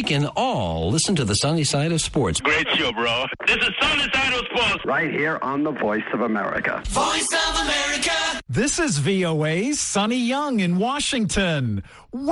we can all listen to the sunny side of sports. Great show, bro. This is Sunny Side of Sports. Right here on the Voice of America. Voice of America. This is VOA's Sonny Young in Washington.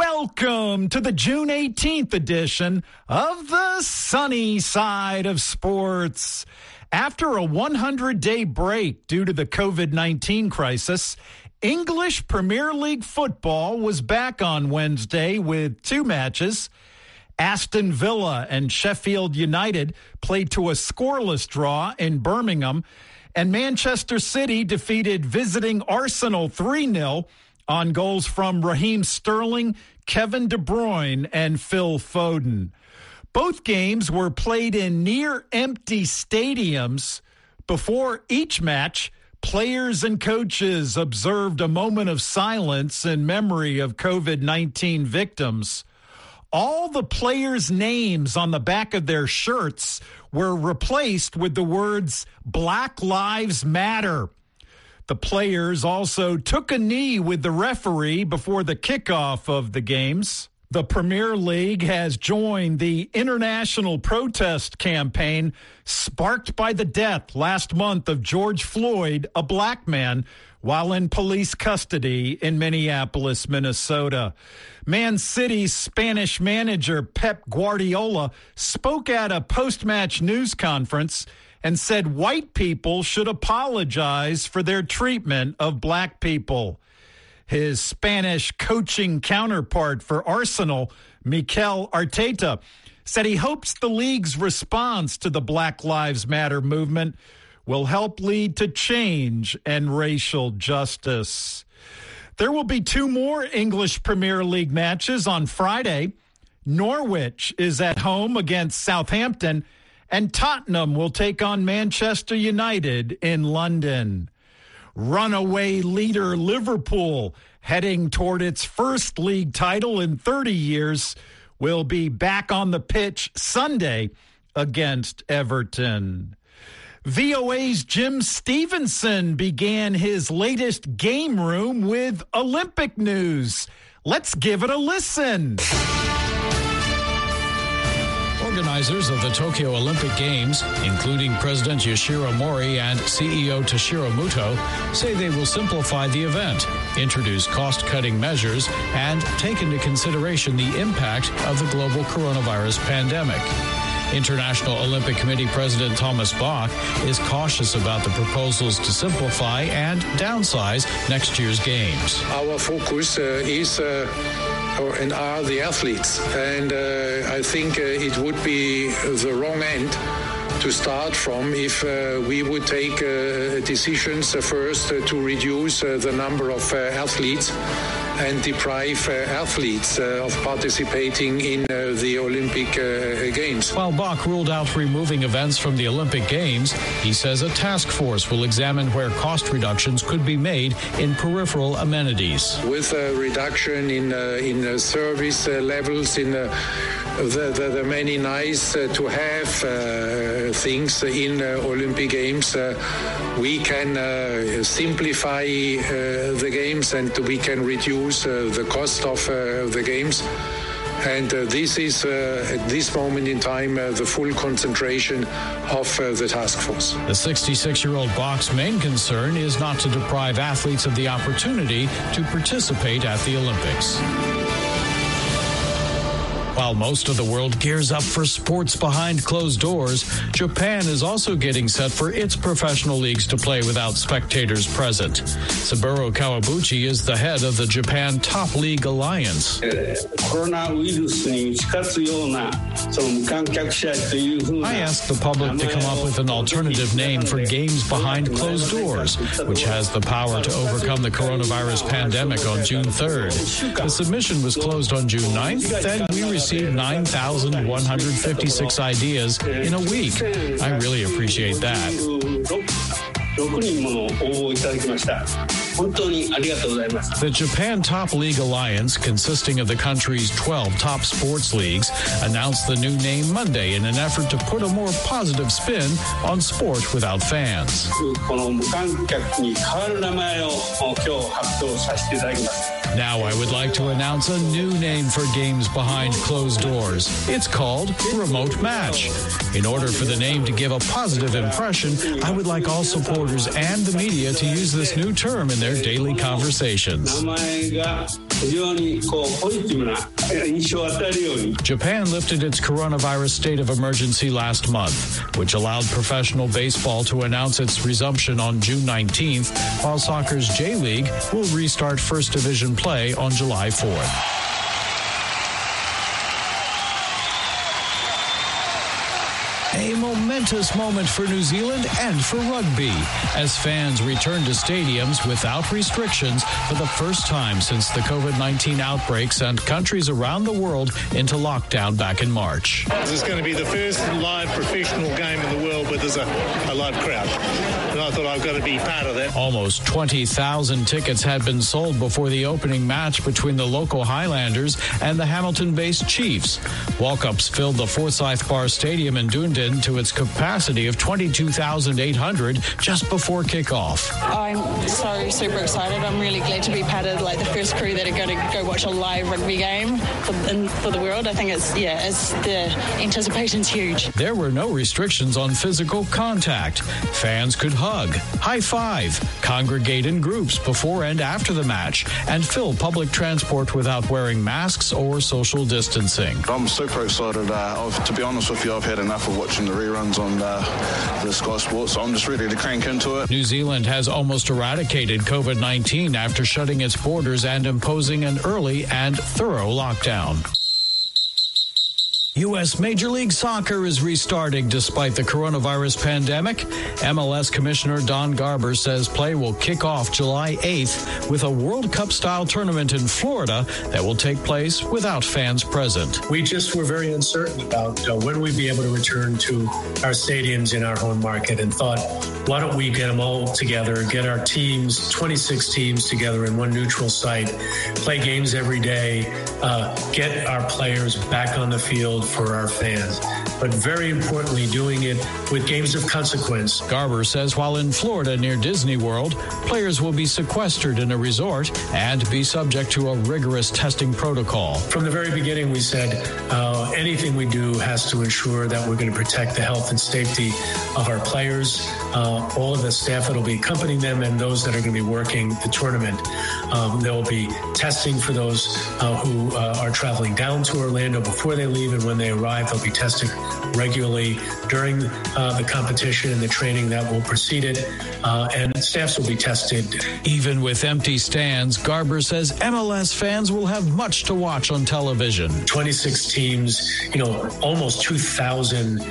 Welcome to the June 18th edition of the Sunny Side of Sports. After a 100-day break due to the COVID-19 crisis, English Premier League football was back on Wednesday with two matches. Aston Villa and Sheffield United played to a scoreless draw in Birmingham, and Manchester City defeated visiting Arsenal 3-0 on goals from Raheem Sterling, Kevin De Bruyne, and Phil Foden. Both games were played in near-empty stadiums. Before each match, players and coaches observed a moment of silence in memory of COVID-19 victims. All the players' names on the back of their shirts were replaced with the words Black Lives Matter. The players also took a knee with the referee before the kickoff of the games. The Premier League has joined the international protest campaign sparked by the death last month of George Floyd, a black man, while in police custody in Minneapolis, Minnesota. Man City's Spanish manager Pep Guardiola spoke at a post-match news conference and said white people should apologize for their treatment of black people. His Spanish coaching counterpart for Arsenal, Mikel Arteta, said he hopes the league's response to the Black Lives Matter movement will help lead to change and racial justice. There will be two more English Premier League matches on Friday. Norwich is at home against Southampton, and Tottenham will take on Manchester United in London. Runaway leader Liverpool, heading toward its first league title in 30 years, will be back on the pitch Sunday against Everton. VOA's Jim Stevenson began his latest game room with Olympic news. Let's give it a listen. Organizers of the Tokyo Olympic Games, including President Yoshiro Mori and CEO Toshiro Muto, say they will simplify the event, introduce cost-cutting measures, and take into consideration the impact of the global coronavirus pandemic. International Olympic Committee President Thomas Bach is cautious about the proposals to simplify and downsize next year's games. Our focus is and are the athletes, and I think it would be the wrong end to start from if we would take decisions first to reduce the number of athletes and deprive athletes of participating in the Olympic Games. While Bach ruled out removing events from the Olympic Games, he says a task force will examine where cost reductions could be made in peripheral amenities. With a reduction in service levels, in the many nice to have things in Olympic Games, we can simplify the games and we can reduce the cost of the games. And this is, at this moment in time, the full concentration of the task force. The 66-year-old Bach's main concern is not to deprive athletes of the opportunity to participate at the Olympics. While most of the world gears up for sports behind closed doors, Japan is also getting set for its professional leagues to play without spectators present. Saburo Kawabuchi is the head of the Japan Top League Alliance. I asked the public to come up with an alternative name for games behind closed doors, which has the power to overcome the coronavirus pandemic on June 3rd. The submission was closed on June 9th, and we received 9,156 ideas in a week. I really appreciate that. The Japan Top League Alliance, consisting of the country's 12 top sports leagues, announced the new name Monday in an effort to put a more positive spin on sport without fans. Now I would like to announce a new name for games behind closed doors. It's called Remote Match. In order for the name to give a positive impression, I would like all supporters and the media to use this new term in their daily conversations. Japan lifted its coronavirus state of emergency last month, which allowed professional baseball to announce its resumption on June 19th, while soccer's J-League will restart First Division play on July 4th. A momentous moment for New Zealand and for rugby, as fans return to stadiums without restrictions for the first time since the COVID-19 outbreak sent countries around the world into lockdown back in March. This is going to be the first live professional game in the world where there's a live crowd. And I thought I've got to be part of that. Almost 20,000 tickets had been sold before the opening match between the local Highlanders and the Hamilton-based Chiefs. Walk-ups filled the Forsyth Bar Stadium in Dunedin to its capacity of 22,800 just before kickoff. I'm so super excited. I'm really glad to be part of the first crew that are going to go watch a live rugby game for the world. I think it's the anticipation's huge. There were no restrictions on physical contact. Fans could hug, high five, congregate in groups before and after the match, and fill public transport without wearing masks or social distancing. I'm super excited. To be honest with you, I've had enough of watching the reruns on the Sky Sports, so I'm just ready to crank into it. New Zealand has almost eradicated COVID-19 after shutting its borders and imposing an early and thorough lockdown. U.S. Major League Soccer is restarting despite the coronavirus pandemic. MLS Commissioner Don Garber says play will kick off July 8th with a World Cup-style tournament in Florida that will take place without fans present. We just were very uncertain about when we'd be able to return to our stadiums in our home market and thought, why don't we get them all together, get our teams, 26 teams together in one neutral site, play games every day, get our players back on the field for our fans, but very importantly, doing it with games of consequence. Garber says while in Florida near Disney World, players will be sequestered in a resort and be subject to a rigorous testing protocol. From the very beginning, we said anything we do has to ensure that we're going to protect the health and safety of our players, all of the staff that will be accompanying them, and those that are going to be working the tournament. There will be testing for those who are traveling down to Orlando before they leave, and when they arrive, they'll be tested regularly during the competition and the training that will precede it, and staffs will be tested. Even with empty stands, Garber says MLS fans will have much to watch on television. 26 teams, almost 2,000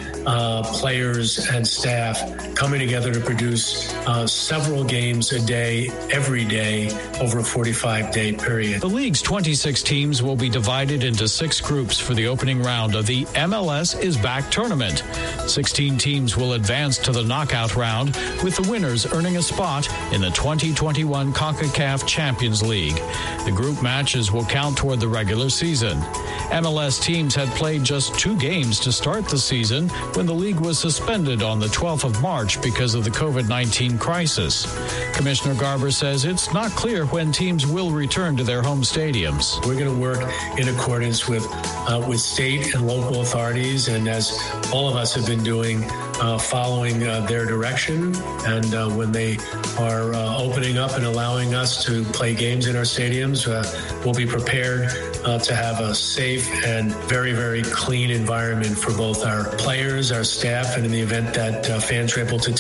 players and staff coming together to produce several games a day, every day, over a 45-day period. The league's 26 teams will be divided into 6 groups for the opening round of the MLS is Back tournament. 16 teams will advance to the knockout round, with the winners earning a spot in the 2021 CONCACAF Champions League. The group matches will count toward the regular season. MLS teams had played just 2 games to start the season when the league was suspended on the 12th of March because of the COVID-19 crisis. Commissioner Garber says it's not clear when teams will return to their home stadiums. We're going to work in accordance with state and local authorities, and as all of us have been doing, following their direction. And when they are opening up and allowing us to play games in our stadiums, we'll be prepared to have a safe and very, very clean environment for both our players, our staff, and in the event that fans are able to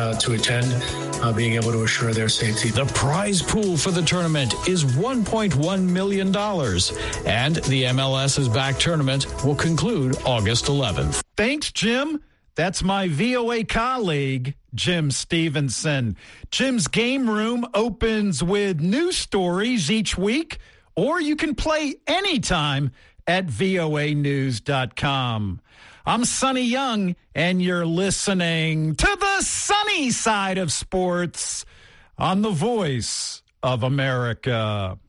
attend, being able to assure their safety. The prize pool for the tournament is $1.1 million, and the MLS is Back tournament will conclude August 11th. Thanks, Jim. That's my VOA colleague, Jim Stevenson. Jim's Game Room opens with news stories each week, or you can play anytime at voanews.com. I'm Sonny Young, and you're listening to the sunny side of sports on the Voice of America.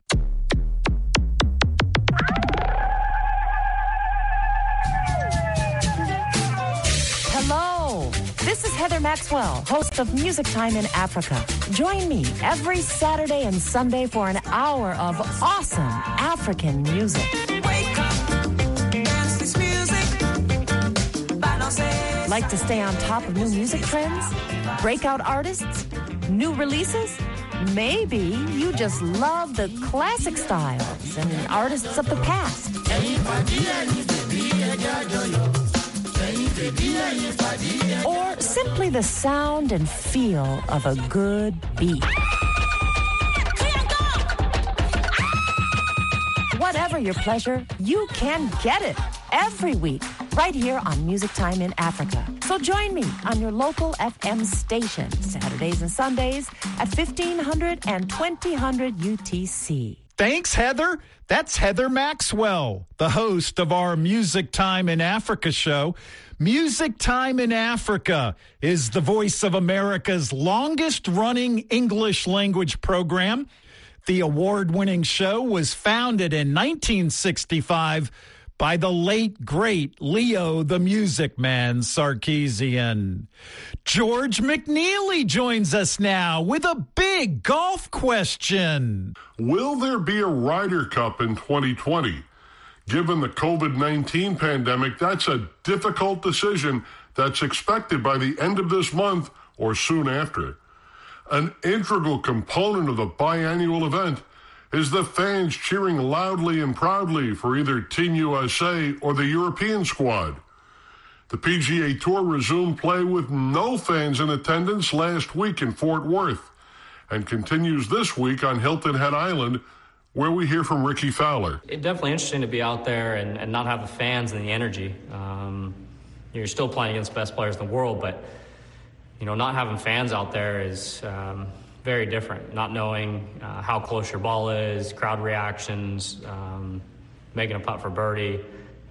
Hello, This is Heather Maxwell, host of Music Time in Africa. Join me every Saturday and Sunday for an hour of awesome African music. Wake up, dance this music. Like to stay on top of new music trends? Breakout artists? New releases? Maybe you just love the classic styles and artists of the past. Or simply the sound and feel of a good beat. Whatever your pleasure, you can get it every week right here on Music Time in Africa. So join me on your local FM station Saturdays and Sundays at 1500 and 2000 UTC. Thanks, Heather. That's Heather Maxwell, the host of our Music Time in Africa show. Music Time in Africa is the Voice of America's longest-running English language program. The award-winning show was founded in 1965 by the late, great Leo the Music Man Sarkeesian. George McNeely joins us now with a big golf question. Will there be a Ryder Cup in 2020? Given the COVID-19 pandemic, that's a difficult decision that's expected by the end of this month or soon after. An integral component of the biannual event is the fans cheering loudly and proudly for either Team USA or the European squad. The PGA Tour resumed play with no fans in attendance last week in Fort Worth and continues this week on Hilton Head Island, where we hear from Ricky Fowler. It's definitely interesting to be out there and not have the fans and the energy. You're still playing against the best players in the world, but not having fans out there is very different. Not knowing how close your ball is, crowd reactions, making a putt for birdie.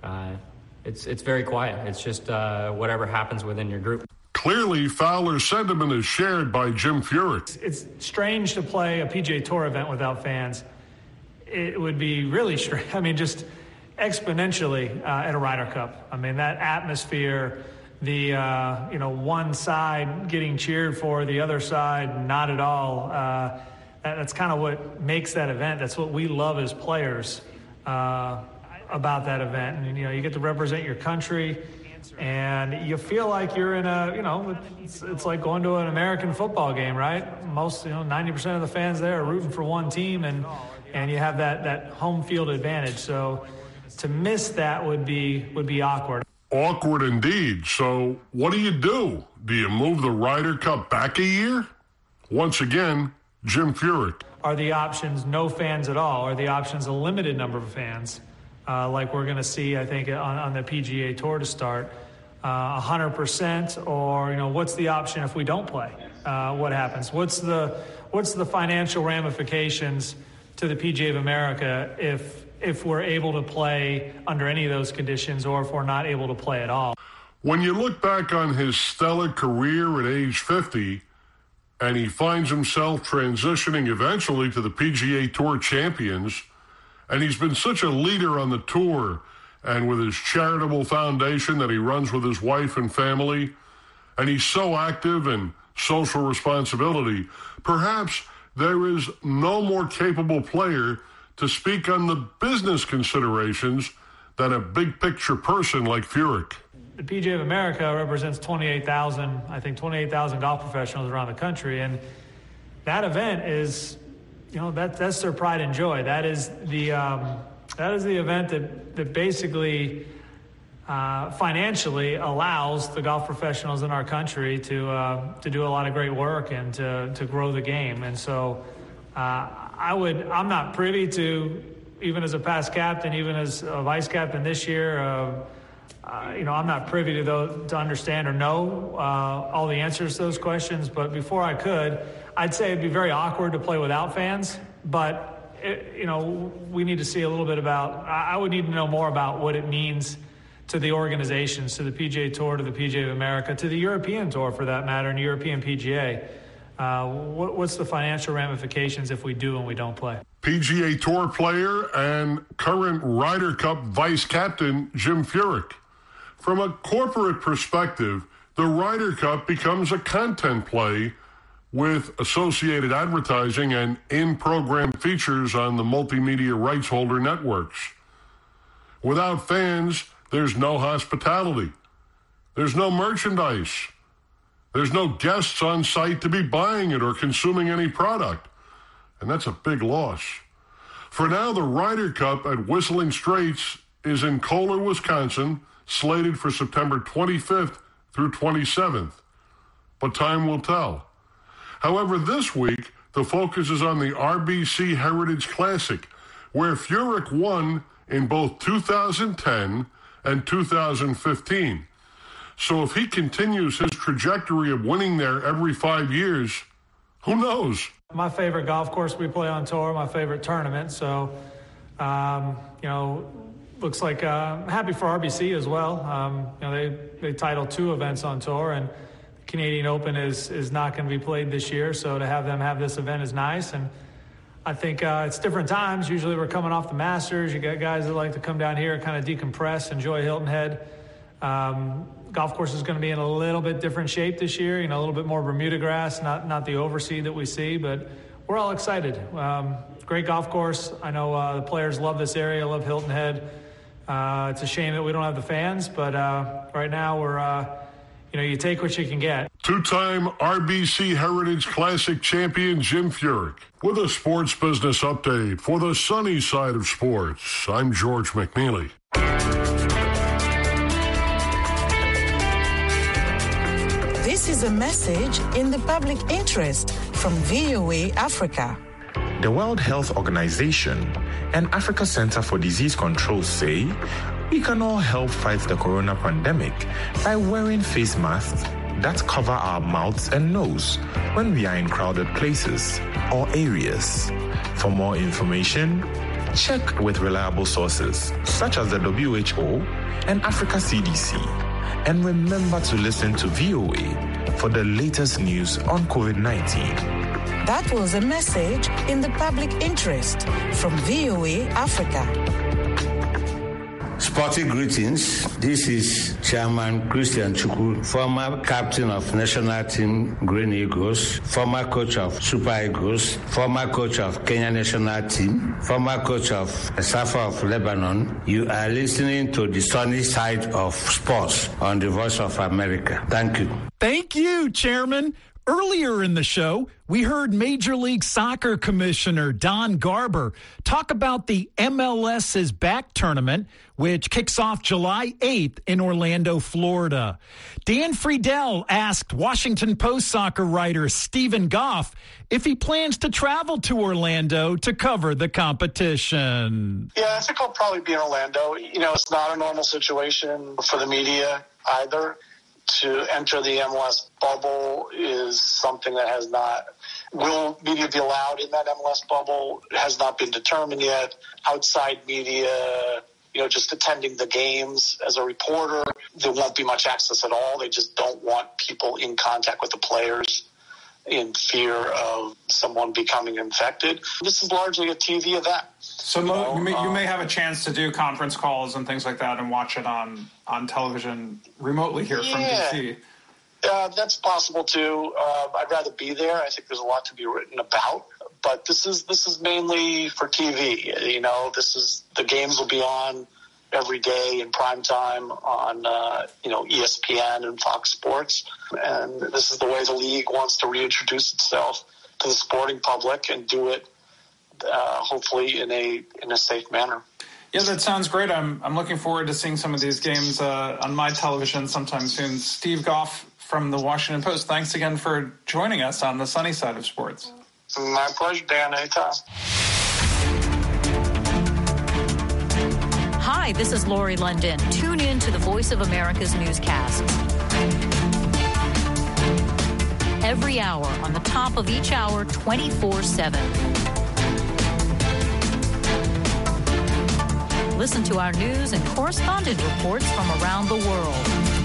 It's very quiet. It's just whatever happens within your group. Clearly, Fowler's sentiment is shared by Jim Furyk. It's strange to play a PGA Tour event without fans. It would be really strange. Just exponentially at a Ryder Cup. That atmosphere, the one side getting cheered for, the other side not at all. That's kind of what makes that event. That's what we love as players about that event. And you get to represent your country, and you feel like you're in it's like going to an American football game, right? Most 90% of the fans there are rooting for one team, and you have that home field advantage. So to miss that would be awkward. Awkward indeed. So what do? Do you move the Ryder Cup back a year? Once again, Jim Furyk. Are the options no fans at all? Are the options a limited number of fans? Like we're going to see, I think, on the PGA Tour to start, 100%, or what's the option if we don't play? What happens? What's the financial ramifications to the PGA of America if we're able to play under any of those conditions, or if we're not able to play at all? When you look back on his stellar career at age 50, and he finds himself transitioning eventually to the PGA Tour champions, and he's been such a leader on the tour and with his charitable foundation that he runs with his wife and family, and he's so active in social responsibility, perhaps there is no more capable player to speak on the business considerations than a big-picture person like Furyk. The PGA of America represents 28,000 golf professionals around the country, and that event is, that's their pride and joy. That is the event that basically financially allows the golf professionals in our country to do a lot of great work and to grow the game. And so I'm not privy to, even as a past captain, even as a vice captain this year, I'm not privy to understand or know all the answers to those questions. But before I could, I'd say it'd be very awkward to play without fans. But, we need to see a little bit I would need to know more about what it means to the organizations, to the PGA Tour, to the PGA of America, to the European Tour for that matter, and European PGA. What's the financial ramifications if we do and we don't play? PGA Tour player and current Ryder Cup vice captain Jim Furyk. From a corporate perspective, the Ryder Cup becomes a content play with associated advertising and in-program features on the multimedia rights holder networks. Without fans, there's no hospitality. There's no merchandise. There's no guests on site to be buying it or consuming any product. And that's a big loss. For now, the Ryder Cup at Whistling Straits is in Kohler, Wisconsin, slated for September 25th through 27th. But time will tell. However, this week, the focus is on the RBC Heritage Classic, where Furyk won in both 2010 and 2015. So if he continues his trajectory of winning there every 5 years, who knows? My favorite golf course we play on tour, my favorite tournament. So, looks like I'm happy for RBC as well. They title 2 events on tour, and Canadian Open is not going to be played this year, so to have them have this event is nice. And I think it's different times. Usually we're coming off the Masters. You got guys that like to come down here and kind of decompress, enjoy Hilton Head. Golf course is going to be in a little bit different shape this year, a little bit more Bermuda grass, not the overseed that we see, but we're all excited. Great golf course. I know the players love this area, love Hilton Head. It's a shame that we don't have the fans, but right now we're... you take what you can get. Two-time RBC Heritage Classic champion Jim Furyk with a sports business update for the sunny side of sports. I'm George McNeely. This is a message in the public interest from VOA Africa. The World Health Organization and Africa Center for Disease Control say we can all help fight the corona pandemic by wearing face masks that cover our mouths and nose when we are in crowded places or areas. For more information, check with reliable sources such as the WHO and Africa CDC. And remember to listen to VOA for the latest news on COVID-19. That was a message in the public interest from VOA Africa. Sporting greetings. This is Chairman Christian Chukwu, former captain of national team Green Eagles, former coach of Super Eagles, former coach of Kenya national team, former coach of Safa of Lebanon. You are listening to the sunny side of sports on the Voice of America. Thank you. Thank you, Chairman. Earlier in the show, we heard Major League Soccer Commissioner Don Garber talk about the MLS is Back tournament, which kicks off July 8th in Orlando, Florida. Dan Friedel asked Washington Post soccer writer Stephen Goff if he plans to travel to Orlando to cover the competition. Yeah, I think I'll probably be in Orlando. It's not a normal situation for the media either. To enter the MLS bubble is something that will media be allowed in that MLS bubble? It has not been determined yet. Outside media, just attending the games as a reporter, there won't be much access at all. They just don't want people in contact with the players in fear of someone becoming infected. This is largely a TV event. So you may have a chance to do conference calls and things like that and watch it on television remotely here from D.C. That's possible too. I'd rather be there. I think there's a lot to be written about. But this is mainly for TV. The games will be on every day in prime time on ESPN and Fox Sports, and this is the way the league wants to reintroduce itself to the sporting public and do it hopefully in a safe manner. Yeah, that sounds great. I'm looking forward to seeing some of these games on my television sometime soon. Steve Goff from the Washington Post, thanks again for joining us on the sunny side of sports. My pleasure, Dan. Anytime. Hi, this is Lori London. Tune in to the Voice of America's newscasts. Every hour, on the top of each hour, 24/7. Listen to our news and correspondent reports from around the world.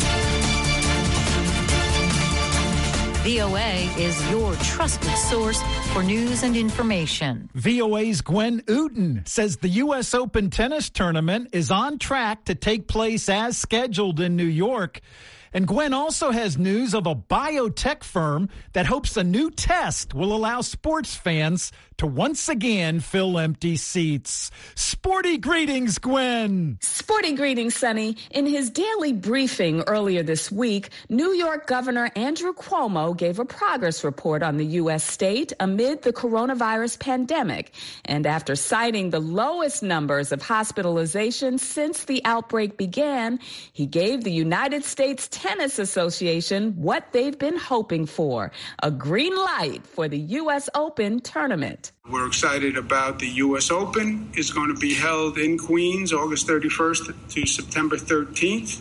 VOA is your trusted source for news and information. VOA's Gwen Uten says the U.S. Open tennis tournament is on track to take place as scheduled in New York. And Gwen also has news of a biotech firm that hopes a new test will allow sports fans to once again fill empty seats. Sporty greetings, Gwen. Sporty greetings, Sonny. In his daily briefing earlier this week, New York Governor Andrew Cuomo gave a progress report on the U.S. state amid the coronavirus pandemic. And after citing the lowest numbers of hospitalizations since the outbreak began, he gave the United States Tennis Association what they've been hoping for, a green light for the U.S. Open tournament. We're excited about the U.S. Open. It's going to be held in Queens, August 31st to September 13th.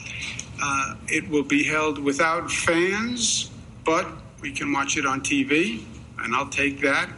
It will be held without fans, but we can watch it on TV, and I'll take that.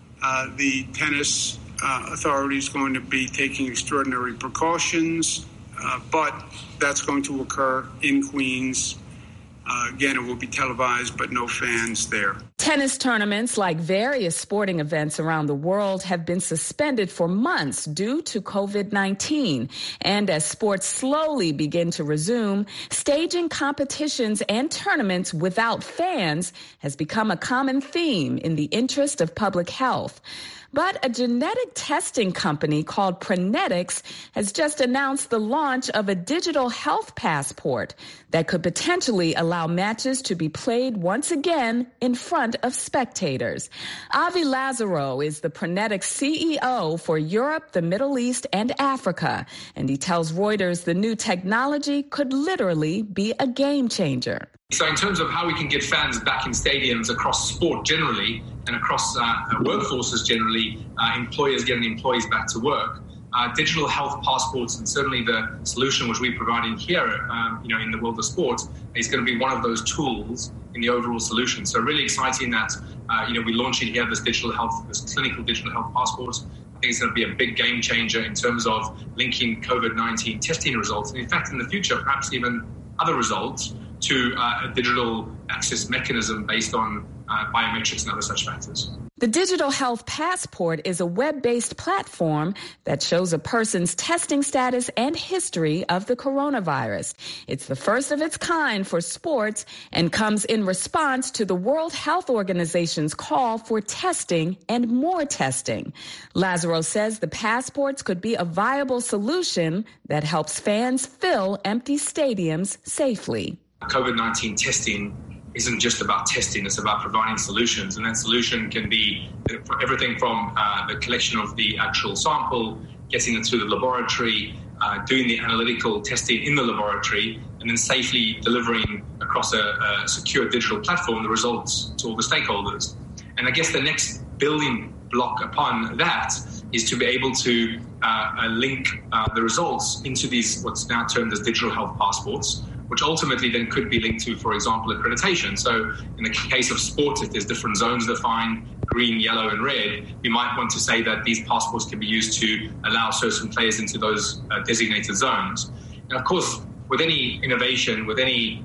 The tennis authority is going to be taking extraordinary precautions, but that's going to occur in Queens. Again, it will be televised, but no fans there. Tennis tournaments, like various sporting events around the world, have been suspended for months due to COVID-19. And as sports slowly begin to resume, staging competitions and tournaments without fans has become a common theme in the interest of public health. But a genetic testing company called Prenetics has just announced the launch of a digital health passport that could potentially allow matches to be played once again in front of spectators. Avi Lazaro is the Prenetics CEO for Europe, the Middle East, and Africa, and he tells Reuters the new technology could literally be a game changer. So in terms of how we can get fans back in stadiums across sport generally and across workforces generally, employers getting employees back to work, digital health passports and certainly the solution which we're providing here, in the world of sport is going to be one of those tools in the overall solution. So really exciting that, we're launching here this clinical digital health passport. I think it's going to be a big game changer in terms of linking COVID-19 testing results. And in fact, in the future, perhaps even other results to a digital access mechanism based on biometrics and other such factors. The Digital Health Passport is a web-based platform that shows a person's testing status and history of the coronavirus. It's the first of its kind for sports and comes in response to the World Health Organization's call for testing and more testing. Lazaro says the passports could be a viable solution that helps fans fill empty stadiums safely. COVID-19 testing isn't just about testing, it's about providing solutions. And that solution can be everything from the collection of the actual sample, getting it through the laboratory, doing the analytical testing in the laboratory, and then safely delivering across a secure digital platform the results to all the stakeholders. And I guess the next building block upon that is to be able to link the results into these what's now termed as digital health passports, which ultimately then could be linked to, for example, accreditation. So in the case of sport, if there's different zones defined, green, yellow, and red, we might want to say that these passports can be used to allow certain players into those designated zones. And of course, with any innovation, with any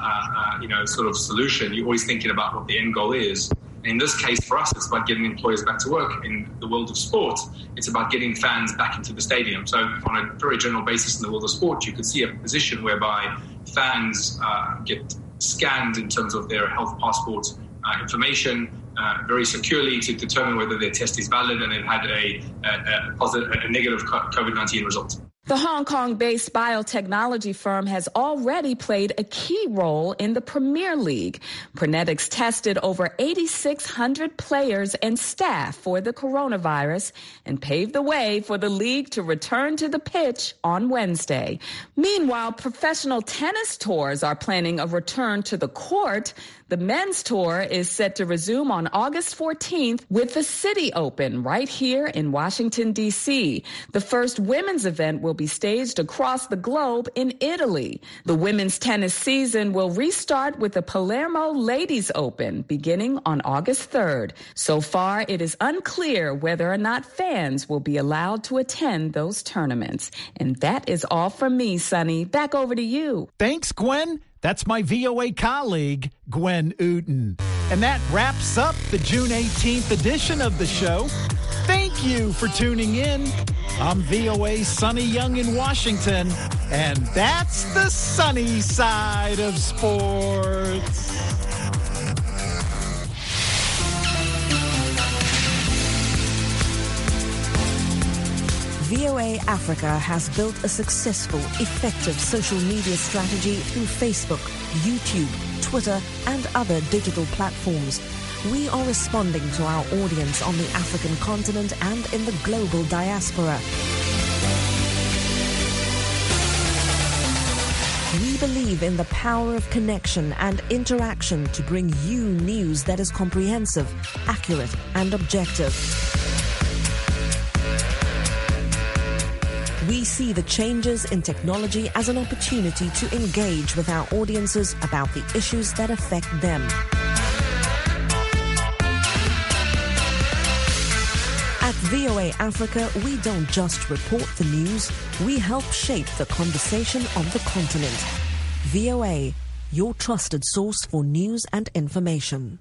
sort of solution, you're always thinking about what the end goal is. And in this case, for us, it's about getting employers back to work. In the world of sport, it's about getting fans back into the stadium. So on a very general basis in the world of sport, you could see a position whereby fans get scanned in terms of their health passport information very securely to determine whether their test is valid and it had a negative COVID-19 result. The Hong Kong-based biotechnology firm has already played a key role in the Premier League. Prenetics tested over 8,600 players and staff for the coronavirus and paved the way for the league to return to the pitch on Wednesday. Meanwhile, professional tennis tours are planning a return to the court. The men's tour is set to resume on August 14th with the City Open right here in Washington, D.C. The first women's event will be staged across the globe in Italy. The women's tennis season will restart with the Palermo Ladies Open beginning on August 3rd. So far, it is unclear whether or not fans will be allowed to attend those tournaments. And that is all from me, Sonny. Back over to you. Thanks, Gwen. That's my VOA colleague, Gwen Uten. And that wraps up the June 18th edition of the show. Thank you for tuning in. I'm VOA's Sonny Young in Washington, and that's the sunny side of sports. VOA Africa has built a successful, effective social media strategy through Facebook, YouTube, Twitter, and other digital platforms. We are responding to our audience on the African continent and in the global diaspora. We believe in the power of connection and interaction to bring you news that is comprehensive, accurate, and objective. We see the changes in technology as an opportunity to engage with our audiences about the issues that affect them. At VOA Africa, we don't just report the news, we help shape the conversation on the continent. VOA, your trusted source for news and information.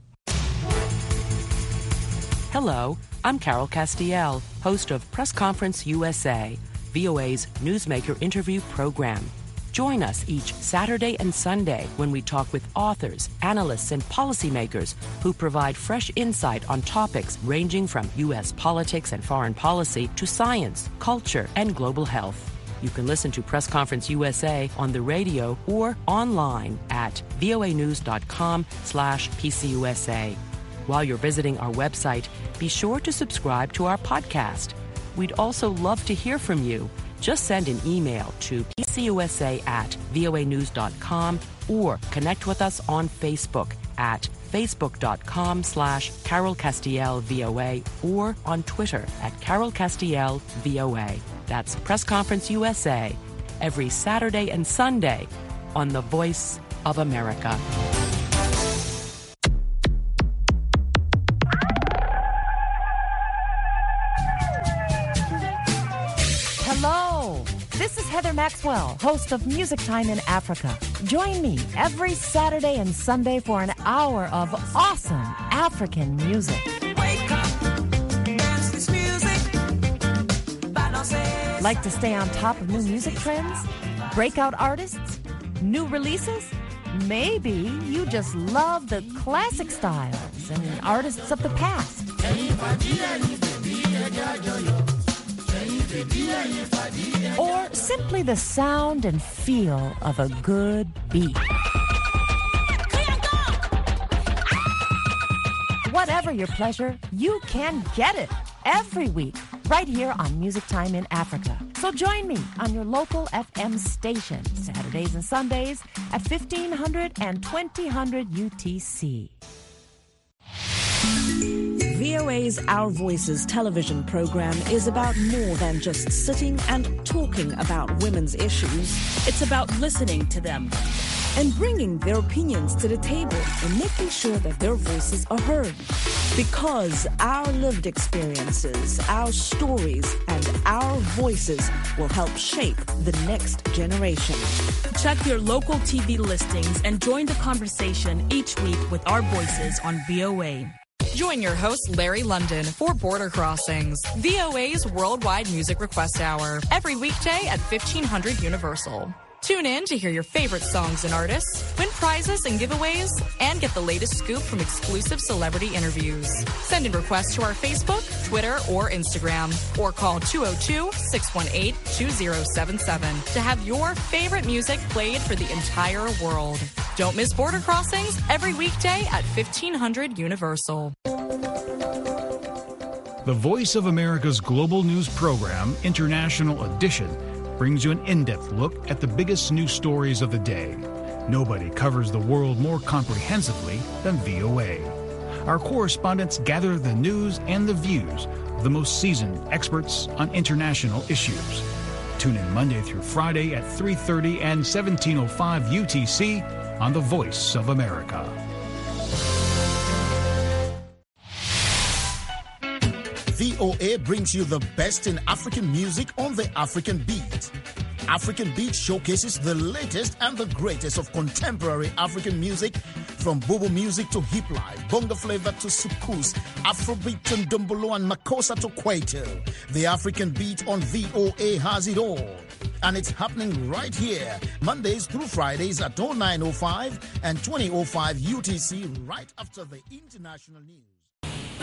Hello, I'm Carol Castiel, host of Press Conference USA, VOA's Newsmaker interview program. Join us each Saturday and Sunday when we talk with authors, analysts, and policymakers who provide fresh insight on topics ranging from U.S. politics and foreign policy to science, culture, and global health. You can listen to Press Conference USA on the radio or online at voanews.com/PCUSA. While you're visiting our website, be sure to subscribe to our podcast. We'd also love to hear from you. Just send an email to pcusa@voanews.com or connect with us on Facebook at facebook.com/CarolCastielVOA or on Twitter at CarolCastielVOA. That's Press Conference USA, every Saturday and Sunday on the Voice of America. Hello, this is Heather Maxwell, host of Music Time in Africa. Join me every Saturday and Sunday for an hour of awesome African music. Like to stay on top of new music trends? Breakout artists? New releases? Maybe you just love the classic styles and artists of the past. Or simply the sound and feel of a good beat. Whatever your pleasure, you can get it every week right here on Music Time in Africa. So join me on your local FM station, Saturdays and Sundays at 1500 and 2000 UTC. VOA's Our Voices television program is about more than just sitting and talking about women's issues. It's about listening to them and bringing their opinions to the table and making sure that their voices are heard. Because our lived experiences, our stories, and our voices will help shape the next generation. Check your local TV listings and join the conversation each week with our voices on VOA. Join your host, Larry London, for Border Crossings, VOA's Worldwide Music Request Hour, every weekday at 1500 Universal. Tune in to hear your favorite songs and artists, win prizes and giveaways, and get the latest scoop from exclusive celebrity interviews. Send in requests to our Facebook, Twitter, or Instagram, or call 202-618-2077 to have your favorite music played for the entire world. Don't miss Border Crossings every weekday at 1500 Universal. The Voice of America's global news program, International Edition, brings you an in-depth look at the biggest news stories of the day. Nobody covers the world more comprehensively than VOA. Our correspondents gather the news and the views of the most seasoned experts on international issues. Tune in Monday through Friday at 3:30 and 17:05 UTC on The Voice of America. VOA brings you the best in African music on the African Beat. African Beat showcases the latest and the greatest of contemporary African music From Bobo music to hip life, bonga flavor to sukus, Afrobeat and Dumbolo and Makossa to Kwaito, the African beat on VOA has it all. And it's happening right here, Mondays through Fridays at 09:05 and 20:05 UTC, right after the international news.